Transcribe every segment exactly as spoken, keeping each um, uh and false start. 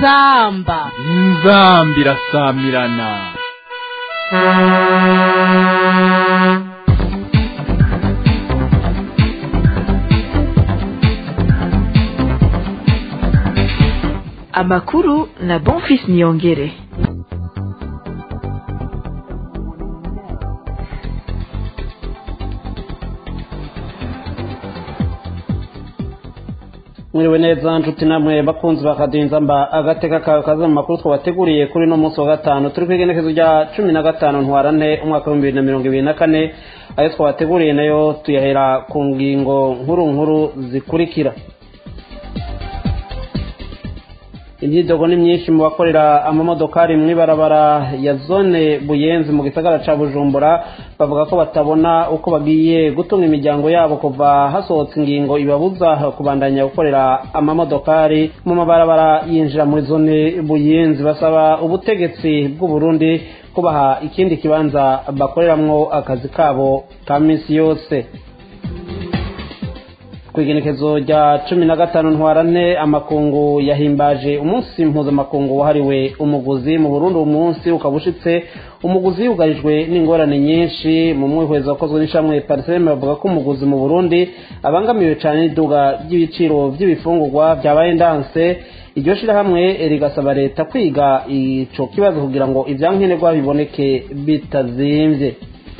inzamba inzamba irasamirana. Amakuru na Bonfils Niyongere. Mwiriwe neza nshuti namwe bakunzi bakadinza mba agateka kaza mu makuru twabateguriye kuri no munsi wa gatanu turi kwigenekezo rya cumi na gatanu ntwarante umwaka wa bibiri na mirongo ibiri na kane ayo twabateguriye nayo tuyahera ku ngingo nkuru nkuru zikurikira. Imyidogo ni myinshi mu bakorera amamodokari mw'ibarabara ya zone Buyenzi mu gisagara ca Bujumbura bavuga ko batabona uko bagiye gutunga imiryango yabo kuva hasohotse ingingo ibabuza kubandanya gukorera amamodokari mu mabarabara yinjira muri zone Buyenzi. Basaba ubutegetsi bw'u Burundi kubaha ikindi kibanza bakoreramwo akazi kabo ka misi yose. Kwigenekezo rya cumi na gatanu ntwarante amakungu yahimbaje umunsi mpuzamakungu wahariwe umuguzi mu Burundi. Umunsi ukabushitse umuguzi yugarijwe n'ingorane nyinshi. Mu mwihwezo wakozwe n'ishamwe Parsem bavuga ko umuguzi mu Burundi abangamiwe cyane n'iduga ry'ibiciro by'ibifungurwa byabaye ndanse. Iryo shirahamwe rigasaba leta kwiga ico kibazo kugira ngo ivyankenerwa biboneke bitazimvye.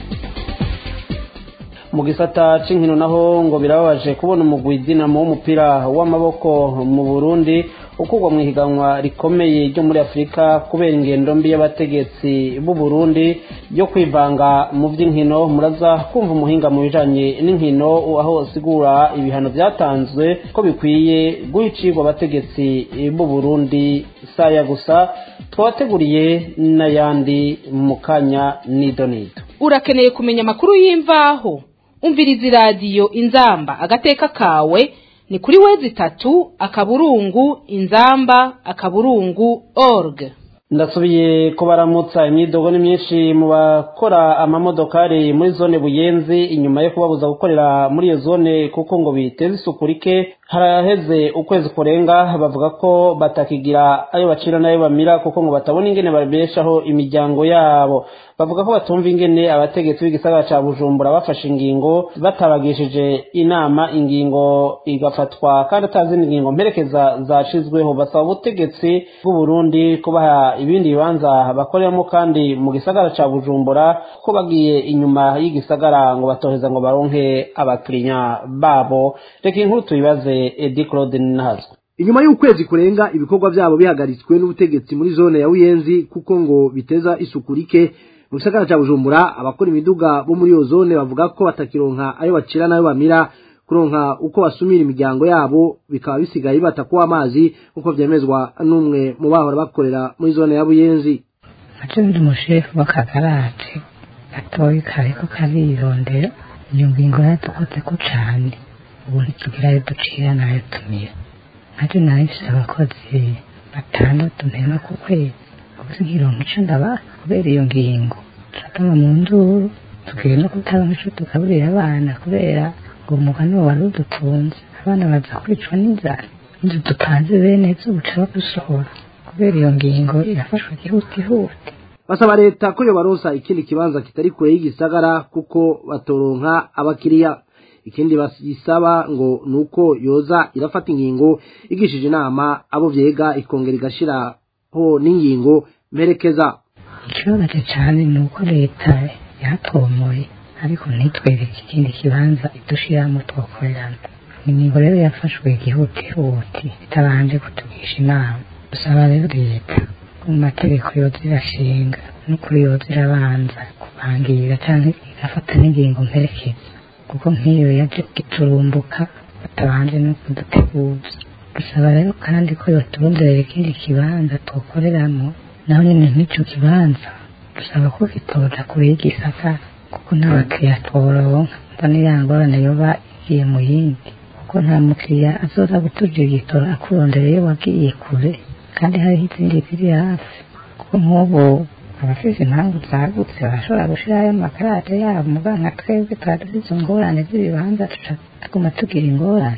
Mu gisata c'inkino naho ngo birababaje kubona umugwi Dinamo w'umupira w'amaboko mu Burundi ukugwa mu higanwa rikomeye ryo muri Afrika kubera ingendo mbi y'abategetsi b'u Burundi yo kwivanga mu by'inkino. Muraza kumva umuhinga mu bijanye n'inkino aho sigura ibihano byatanzwe ko bikwiye guhicirwa abategetsi b'u Burundi saya gusa. Twabateguriye n'ayandi mu kanya nidonido. Urakeneye kumenya amakuru y'imvaho? Umviriza radio Inzamba agateka kawe ni kuri wezi tatu akaburungu inzamba akaburungu org. Ndasubiye kubaramutsa. Imyidogo ni myinshi mu bakora amamodokari muri zone Buyenzi inyuma yo kubabuza gukorera muri iyo zone kuko ngo biteze isuku rike. Haraheze ukwezi kurenga bavuga ko batakigira ayo bacira nayo bamira kuko ngo batabona ingene babeshaho imiryango yabo. Bavuga ko batumva ingene abategetsi b'igisagara ca Bujumbura bafashe ingingo batabagishije inama, ingingo igafatwa kandi atazi ingingo mperekeza zashizweho. Basaba ubutegetsi bw'u Burundi kubaha ibindi bibanza bakoreramo kandi mu gisagara ca Bujumbura ko bagiye inyuma y'igisagara ngo batoheza ngo baronke abakiriya babo. Reka inkuru tuyibaze Edi Claude Nahazwe. Inyuma y'ukwezi kurenga ibikorwa byabo bihagaritswe n'ubutegetsi muri zone ya Buyenzi kuko ngo biteza isuku rike mu gisagara ca Bujumbura, abakora imiduga bo muri iyo zone bavuga ko batakironka ayo bacira nayo bamira, kuronka uko basumira imiryango yabo bikaba bisigaye batakuwa amazi uko vyemezwa n'umwe mu bahora bakorera muri zone ya Buyenzi. Ati umushefu w'akagarate gatoyi kariko karirondera iyo ngingo yatukoze ko cane ubu ntitugirayo ducira nayo tumira. Ati nahise abakozi batandatu mpema ku kwezi ubuzigironka ico ndaba kubera iyo ngingo turatama mu nduru tugiye no kutaronka ico tukaburira abana kubera ngo umugani wari udutunze abana baza kwicwa n'inzara inzu dupanze bene zo buca bagusohora kubera iyo ngingo irafashwe ihutihuti. Basaba leta ko yobaronsa ikindi kibanza kitari kure y'igisagara kuko batoronka abakiriya. Ikindi basaba ngo nuko yoza irafata ingingo igishije inama abo vyega ikongera igashiraho n'ingingo mperekeza. Ikibazo cyane nuko leta yatomoye ariko ntitwereke ikindi kibanza idushiramo twakorerana. Ingingo rero yafashwe igihutihuti itabanje kutugisha inama. Dusaba rero leta mu mategeko yoza irashinga n'ukuri yoza irabanza kubangira canke igafata n'ingingo mperekeza kuko nk'iyo yaje giturumbuka batabanje no kuduteguza. Dusaba rero kandi ko yoturondera ikindi kibanza twokoreramo naho nyine nk'ico kibanza dusaba ko kitoja kure y'igisagara kuko n'abakiriya tworonka mbona yangorane yoba igiye mu yindi kuko nta mukiriya azoza gutujigitora akurondera iyo wagiye kure kandi hariho izindi ziri hafi kuko nk'ubu abafise impamvu zagutse barashobora gushirayo amakarate yabo muga nka twebwe twari dufise ingorane z'ibibanza tuca tuguma tugira ingorane.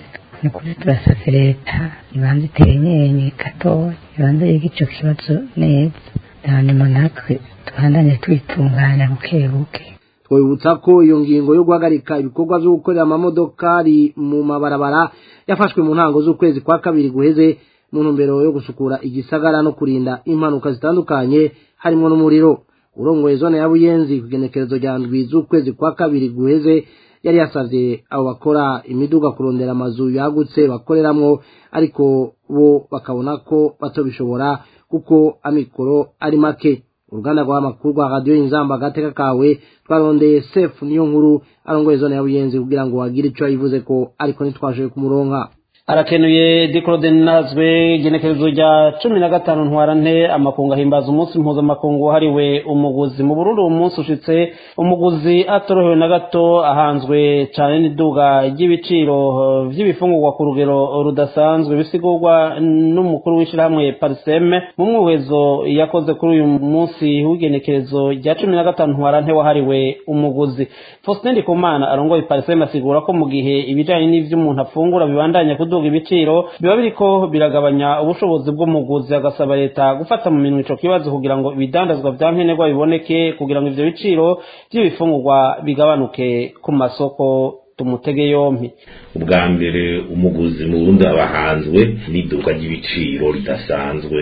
ni ukuri turasavye leta ibanza iterenyenye gatoya ibanza yiga ico kibazo neza hanyuma natwe tubandanye twitunganya buke buke. twibutsa ko iyo ngingo yo guhagarika ibikorwa byo gukorera amamodokari mu mabarabara yafashwe mu ntango z'ukwezi kwa kabiri guheze mu ntumbero yo gusukura igisagara no kurinda impanuka zitandukanye harimo n'umuriro. urongoye zone ya Buyenzi kugenekerezo rya ndwi z'ukwezi kwa kabiri guheze yari yasavye abo bakora imiduga kurondera amazu yagutse bakoreramwo ariko bo bakabona ko batobishobora kuko amikoro ari make. uruganda rw'amakuru rwa radio Inzamba agateka kawe twarondeye Sef niyo nkuru arongoye zone ya Buyenzi kugira ngo agire ico yivuze ko ariko ntitwashoboye kumuronka. arakenuye Diklode Nazwe genekerezo rya cumi na gatanu ntwarante amakungu ahimbaza umunsi mpuzamakungu wahariwe umuguzi. mu Burundi uwo munsi ushitse umuguzi atorohewe na gato ahanzwe cane n'iduga ry'ibiciro vy'ibifungurwa ku rugero rudasanzwe bisigurwa n'umukuru w'ishirahamwe Parseme mu mwihezo yakoze kuri uyu munsi w'igenekerezo rya cumi na gatanu ntwarante wahariwe umuguzi. Faustin Ndikumana arongoye Parseme asigura ko mu gihe ibijanye n'ivyo umuntu afungura bibandanya kuduga ibiciro biba biriko biragabanya ubushobozi bw'umuguzi, agasaba leta gufata mu minwe ico kibazo kugira ngo ibidandazwa vya nkenerwa biboneke kugira ngo ivyo biciro by'ibifungurwa bigabanuke ku masoko. tumutege yompi. ubwa mbere umuguzi mu Burundi abahanzwe n'iduka ry'ibiciro ridasanzwe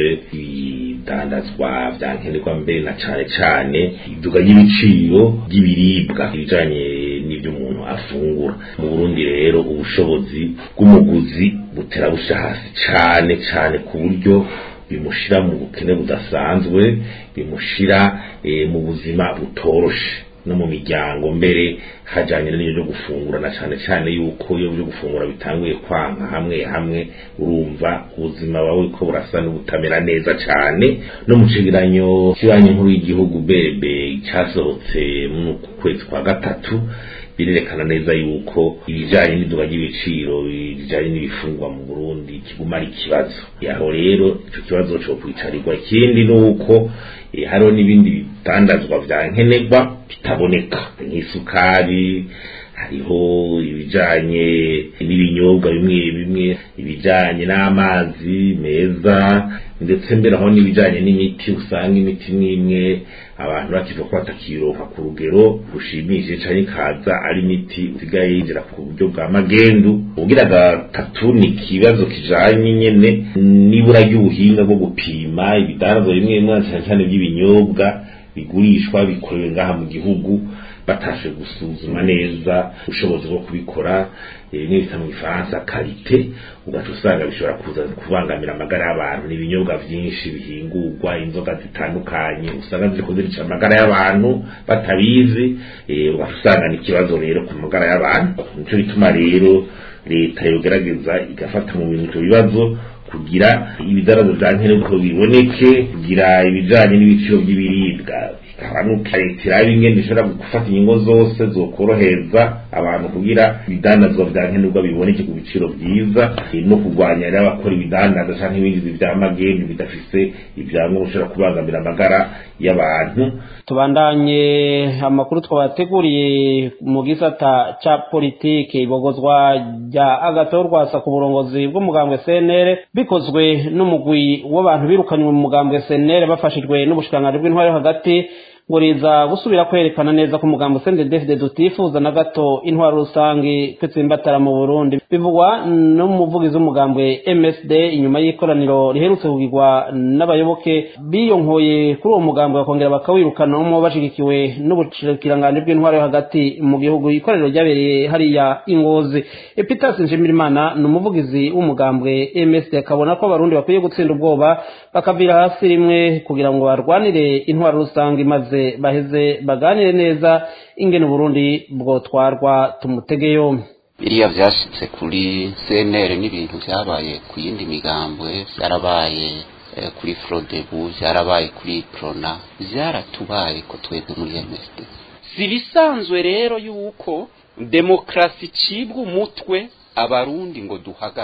ibidandazwa vya nkenerwa mbere na cane cane iduka ry'ibiciro ry'ibiribwa bijanye n'ivyo umuntu afungura. mu Burundi rero ubushobozi bw'umuguzi butera busha hasi cane cane ku buryo bimushira mu bukene budasanzwe, bimushira e, mu buzima butoroshe no mu miryango mbere hajanye n'ibyo gufungura na cyane cyane yuko iyo byo gufungura bitanguye kwanka hamwe hamwe urumva ubuzima bawe ko burasa n'ubutamera neza cyane. no mu cegeranyo cy'ibanye nkuru y'igihugu bebe cyasohotse mu kwezi kwa gatatu birerekana neza yuko ibijanye n'iduka ry'ibiciro bijanye n'ibifungwa mu Burundi kiguma ari kibazo. yaho rero ico kibazo cyo kwicarirwa. ikindi nuko e, hariho n'ibindi bitandazwa vya nkenerwa bitaboneka nk'isukari, hariho ibijanye n'ibinyobwa bimwe bimwe, ibijanye n'amazi meza, ndetse mbere aho n'ibijanye n'imiti. usanga imiti n'imwe abantu bakiva ko batakironka ku rugero rushimishije cyane kaza ari imiti usigaye yinjira ku buryo bwa magendu. ugira gatatu ni kibazo kijanye nyene nibura ry'ubuhinga bwo gupima ibidandazwa bimwe bimwe cyane cyane by'ibinyobwa bigurishwa bikorewe ngaha mu gihugu batashe gusuzuma neza ubushobozi bwo kubikora bimwe bita mu Gifaransa kalite. ugaca usanga bishobora kuza kubangamira amagara y'abantu. n'ibinyobwa vyinshi bihingurwa inzoga zitandukanye usanga ziriko zirica amagara y'abantu batabizi. ugaca usanga ni ikibazo rero ku magara y'abantu. nico bituma rero leta yogerageza igafata mu bintu ivyo bibazo kugira ibidarazo vya nkenerwa biboneke, kugira ibijanye n'ibiciro by'ibiribwa abantu karetira bingene bishobora gufata ingingo zose zokorohereza abantu kugira ibidandazwa vya nkenerwa biboneke ku biciro byiza, no kurwanya rero abakora ibidandaza canke ibindi vya magendu bidafise ibyangombwa bishobora kubangamira amagara y'abantu. tubandanye amakuru twabateguriye mu gisata ca politike. ibogozwa rya agatorwasa ku burongozi bw'umugambwe C N L bikozwe n'umugwi w'abantu birukanywe mu mugambwe C N L bafashijwe n'ubushikiranganji bw'intwaro yo hagati ngo riza gusubira kwerekana neza ko umugambwe C N D D F D D utifuza na gato intwaro rusangi kwitsimbatara mu Burundi. bivugwa n'umuvugizi w'umugambwe M S D inyuma y'ikoraniro riherutse kugirwa n'abayoboke biyonkoye kuri uwo mugambwe bakongera bakawirukana umwe bashigikiwe n'ubushikiranganje bw'intwaro yo hagati mu gihugu. ikoraniro ryabereye hariya Ingozi. Epitas Nshimirimana n'umuvugizi w'umugambwe M S D akabona ko abarundi bakwiye gutsinda ubwoba bakavira hasi rimwe kugira ngo barwanire intwaro rusangi maze baheze baganire neza ingene Burundi bwotwarwa. tumutege yompi. biriya vyashitse kuri C N L n'ibintu vyabaye ku yindi migambwe, vyarabaye eh, kuri Frodebu, vyarabaye kuri Prona, vyaratubaye ko twebwe muri M S D. si bisanzwe rero yuko demokrasi cibwa umutwe abarundi ngo duhagarare.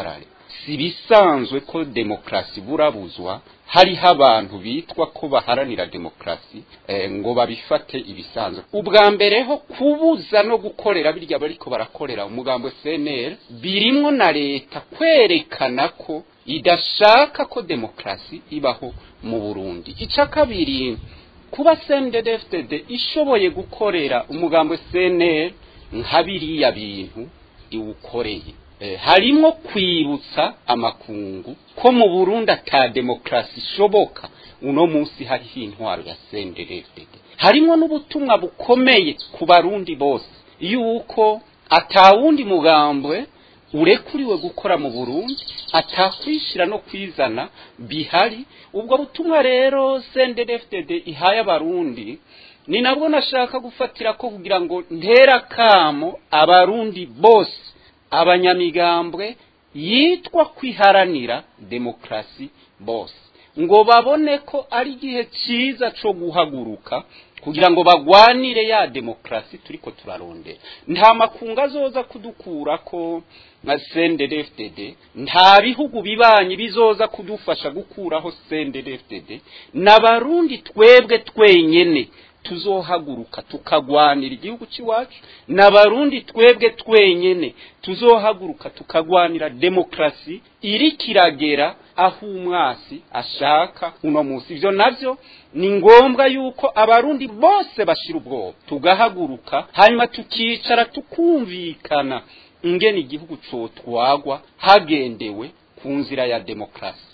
si bisanzwe ko demokrasi burabuzwa hariho abantu bitwa ko baharanira demokrasi eh, ngo babifate ibisanzwe. Ubwa mbere ho kubuza no gukorera birya bariko barakorera umugambo C N L birimwo na leta kwerekana ko idashaka ko demokrasi ibaho mu Burundi. Ica kabiri, kuba C N D D F D D ishoboye gukorera umugambo C N L nka biriya bintu iwukoreye, eh, harimo kwibutsa amakungu ko mu Burundi ata demokrasi ishoboka. Uno munsi hariho intwaro ya C N D D F D D, harimo n'ubutumwa bukomeye ku barundi bose yuko atawundi mugambwe urekuriwe gukora mu Burundi, atakwishira no kwizana bihari. Ubwo butumwa rero C N D D F D D ihaye abarundi ni nabwo nashaka gufatira ko kugira ngo ntera kamo abarundi bose, abanyamigambwe yitwa kwiharanira demokrasi bose, ngo babone ko ari gihe cyiza cyo guhaguruka kugira ngo bagwanire ya demokrasi turiko turarondera. Nta makunga azoza kudukura ko nka C N D D F D D, nta bihugu bibanyi bizoza kudufasha gukuraho C N D D F D D, n'abarundi twebwe twenyene tuzohaguruka tukagwanira igihugu cyacu, n'abarundi twebwe twenyene tuzohaguruka tukagwanira demokrasi iri kiragera aho umwasi ashaka uno munsi. Ivyo navyo ni ngombwa yuko abarundi bose bashira ubwoba, tugahaguruka hanyuma tukicara tukumvikana ingene igihugu cotwagwa hagendewe ku nzira ya demokrasi.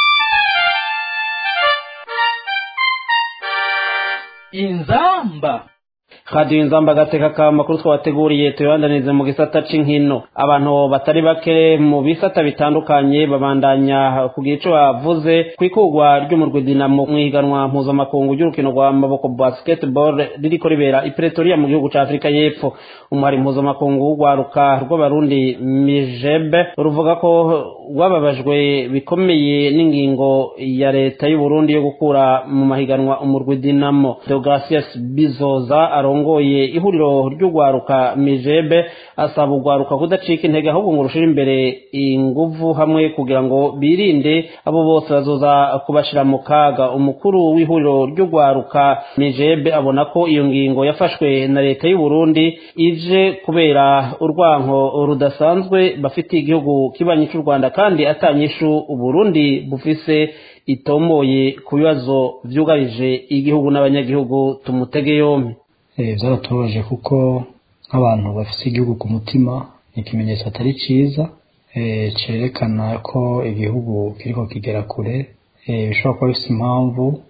Inzamba Radio Inzamba gateka ka makuru twabateguriye tuyandanize mu gisata c'inkino. Abantu batari bake mu bisata bitandukanye babandanya kugira ico bavuze kwikugwa ry'umurwi Dinamo mwiganwa mpuzo makungu y'urukino rwa maboko basketball ririko ribera i Pretoria mu gihugu ca Afrika y'Epfo. Umwari mpuzo makungu rwaruka rw'abarundi Mijebe ruvuga ko wababajwe bikomeye n'ingingo ya leta y'u Burundi yo gukura mu mahiganwa umurwi Dinamo. Deogratias Bizoza arongoye ihuriro ry'ugwaruka Mijebe asaba ugwaruka kudacika intege ahubwo ngo rushira imbere inguvu hamwe kugira ngo birinde abo bose bazoza kubashira mu kaga. Umukuru w'ihuriro ry'ugwaruka Mijebe abona ko iyo ngingo yafashwe na leta y'u Burundi ije kubera urwanko rudasanzwe bafitiye igihugu kibanyi cy'u Rwanda kandi atanyishu u Burundi bufise itomoye ku bibazo vyugarije igihugu n'abanyagihugu. Tumutege yombi. Eh byaratubaje kuko nk'abantu bafise igihugu ku mutima ni ikimenyetso atari ciza eh cerekana ko igihugu kiriko kigera kure, eh bishobora kuba bifise impamvu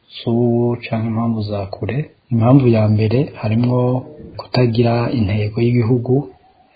su canke impamvu za kure. Impamvu ya mbere harimwo kutagira intego y'igihugu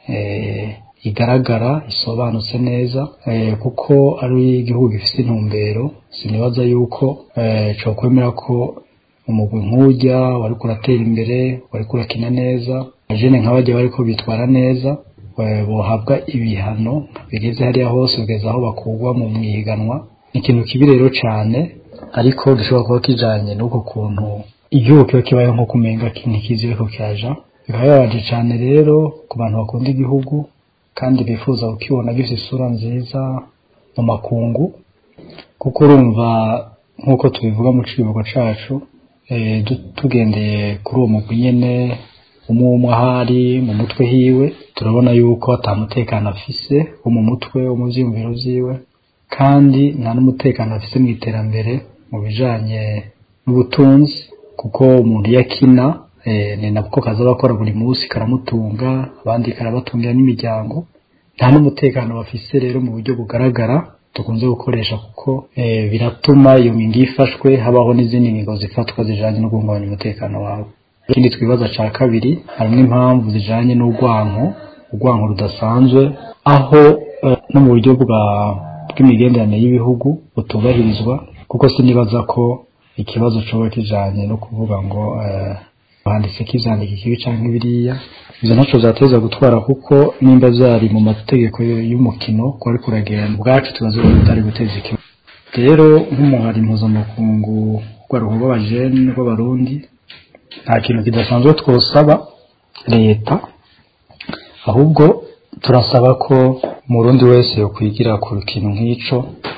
eh igaragara isobanutse neza, eh kuko ari igihugu gifise intumbero. Sinibaza yuko eh cyo kwemera ko umugwi nk'ujya wari kuratera imbere wari kurakina neza ajene nk'abajya bari ko bitwara neza bohabwa ibihano bigeze hariya hose ugeze aho bakugwa mu mwihiganwa. Ikintu kibi rero cyane ariko gishobora kuba kijanye n'uko kuntu igihugu kiba kibaye nko kumenga kintu kizire ko cyaja. Bikababaje cyane rero ku bantu bakunda igihugu kandi bifuza ukibona gifite isura nziza mu makungu, kuko urumva nkuko tubivuga mu cibugo cacu eh tugendeye kuri uwo mugwi nyene umwe ahari mu mutwe hiwe turabona yuko atamutekano afise wo mu mutwe wo mu vyiyumviro vyiwe, kandi nta n'umutekano afise mu iterambere mu bijanye n'ubutunzi, kuko umuntu yakina eh ni nabwo kaza bakora buri munsi karamutunga abandi karabatungira n'imiryango. Nta n'umutekano bafise rero mu buryo bugaragara tukunze gukoresha, kuko eh biratuma iyo ngingo ifashwe habaho n'izindi ngingo zifatwa zijanye no guhungabanya umutekano wawe. Ikindi twibaza ca kabiri harimo impamvu zijanye n'urwanko urwanko rudasanzwe aho eh, no mu buryo bwa bw'imigenderanire y'ibihugu butubahirizwa, kuko sinibaza ko ikibazo cyo kijanye no kuvuga ngo eh banditse kizandika ikibi canke biriya izo ntaco zateza gutwara, kuko nimba zari mu mategeko y'umukino ko ari kuragenda bwacu tubazo bitari guteza ikibi. Rero nk'umuhari mpuzamakungu rwaruka rw'abajene rw'abarundi nta kintu kidasanzwe twosaba leta, ahubwo turasaba ko umurundi wese yokwigira ku kintu nk'ico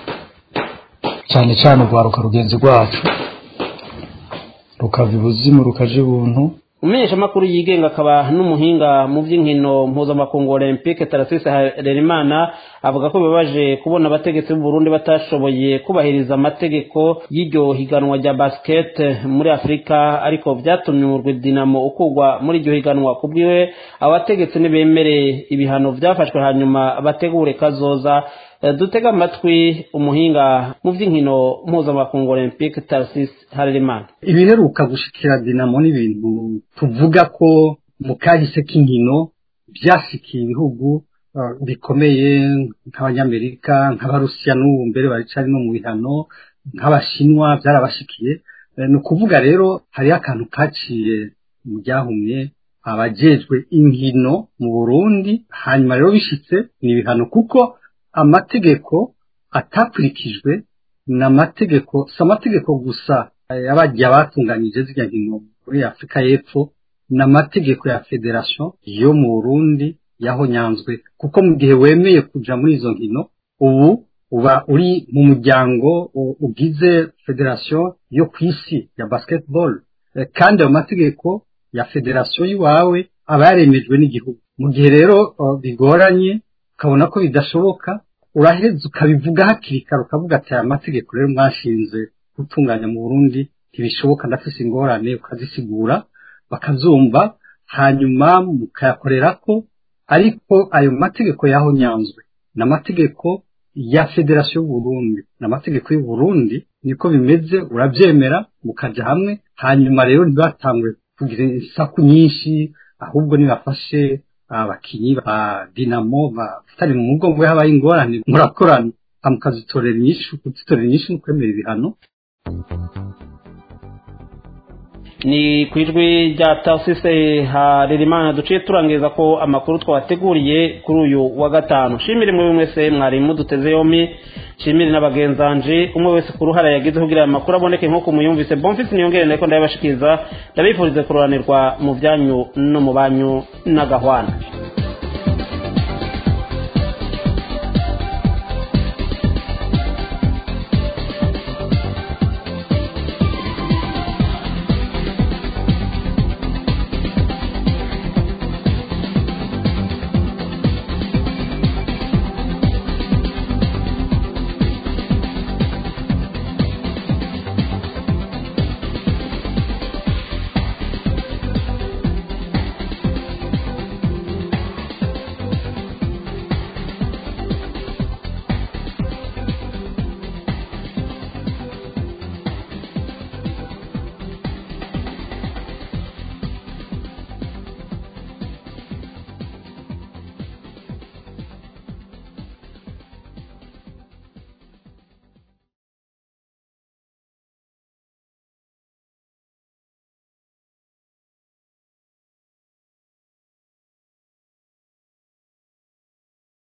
cyane cyane urwaruka rugenzi rwacu rukava ibuzimu rukaje ibuntu. umenyesha makuru yigenga akaba n'umuhinga mu by'inkino mpuzamakungu Olympique Tarasisi Harerimana avuga ko bibabaje kubona abategetsi b'u Burundi batashoboye kubahiriza amategeko y'iryo higanwa rya basket muri Afrika, ariko byatumye umurwi Dinamo ukugwa muri iryo higanwa. Kubwiwe abategetsi nibemere ibihano byafashwe hanyuma bategure kazoza. Dutega amatwi umuhinga mu by'inkino mpuzamakungu Olympique Tarasisi Harerimana. Ibiheruka gushikira Dinamo n'ibintu tuvuga ko mu kahise k'inkino byashikiye ibihugu uh, bikomeye nk'abanyamerika nk'abarusiya n'ubu mbere baricari no mu bihano nk'abashinwa byarabashikiye. E, ni ukuvuga rero hari akantu kaciye mu byahumye abajejwe inkino mu Burundi, hanyuma rero bishitse ni ibihano kuko amategeko atakurikijwe n'amategeko si amategeko gusa y'abajya batunganije zirya nkino muri Afrika y'Epfo, n'amategeko ya federation yo mu Burundi yahonyanzwe, kuko mu gihe wemeye kuja muri izo nkino ubu uba uri mu muryango ugize federation yo kwisi ya basketball, kandi ayo mategeko ya federation yiwawe aba yaremejwe n'igihugu. Mu gihe rero bigoranye ukabona ko bidashoboka, uraheza ukabivuga hakiri kare ukavuga ati aya mategeko rero mwashinze gutunganya mu Burundi ntibishoboka, ndafise ingorane, ukazisigura bakazumva hanyuma mukayakorerako. Ariko ayo mategeko yahonyanzwe n'amategeko ya federation y'u Burundi n'amategeko y'u Burundi, niko bimeze, urabyemera mukaja hamwe, hanyuma rero ntibatangwe kugira isaku nyinshi, ahubwo nibafashe abakinyi ba Dinamo batari mu mugongo habaye ingorane murakorana amukazitorera inyishu, kuzitorera inyishu no kwemera ibihano. Ni kwijwi rya Tarasisi Harerimana duciye turangiza ko amakuru twabateguriye kuri uyu wa gatanu. Shimire mwe mwese mwari muduteze yombi, shimire n'abagenzanje umwe wese ku ruhara yagize kugira amakuru aboneke nko kumuyumvise. Bonfils Niyongere nako ndabashikiza, ndabifurize kuroranirwa mu byanyu no mu banyu n'agahwana.